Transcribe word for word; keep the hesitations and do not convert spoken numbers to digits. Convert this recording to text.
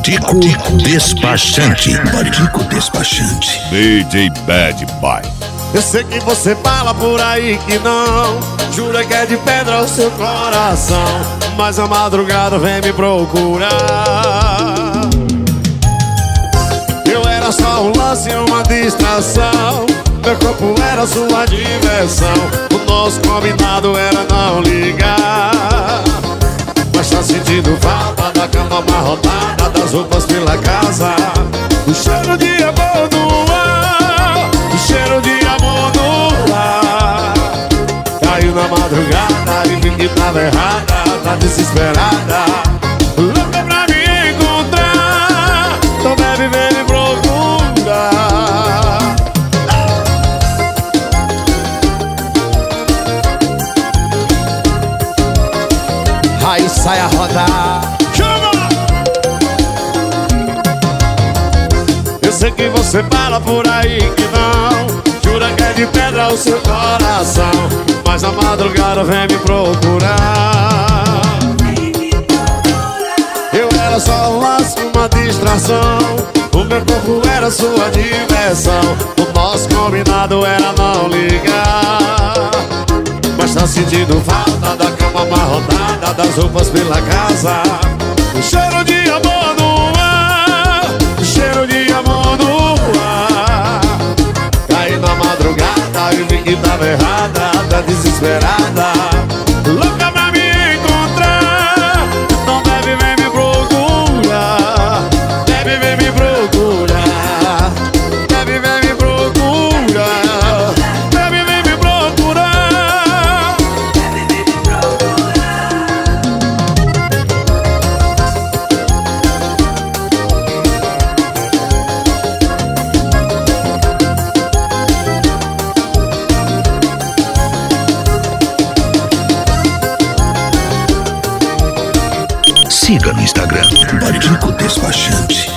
Badico Despachante. Badico Despachante. D J Bad Boy. Eu sei que você fala por aí que não, jura que é de pedra o seu coração, mas a madrugada vem me procurar. Eu era só um lance, uma distração, meu corpo era sua diversão, o nosso combinado era não ligar. Mas tá sentindo falta da cama amarrotada, das roupas pela casa, o cheiro de amor no ar, o cheiro de amor no ar. Caiu na madrugada e vi que tava errada, tá desesperada, louca pra me encontrar, então bebe, vem me procurar. Aí sai a rodar. Chama! Eu sei que você fala por aí que não, jura que é de pedra o seu coração, mas a madrugada vem me procurar. Eu era só um laço, uma distração, o meu corpo era sua diversão, o nosso combinado era não ligar. Mas tá sentindo falta da cama amarrotada, das roupas pela casa, o cheiro de amor no ar, o cheiro de amor no ar. Caí na madrugada e vi que tava errada, tá desesperada, louca pra me encontrar, então bebe, vem me procurar, bebe, vem me procurar, bebe, vem me procurar, bebe, vem me procurar. Siga no Instagram, Badico Despachante.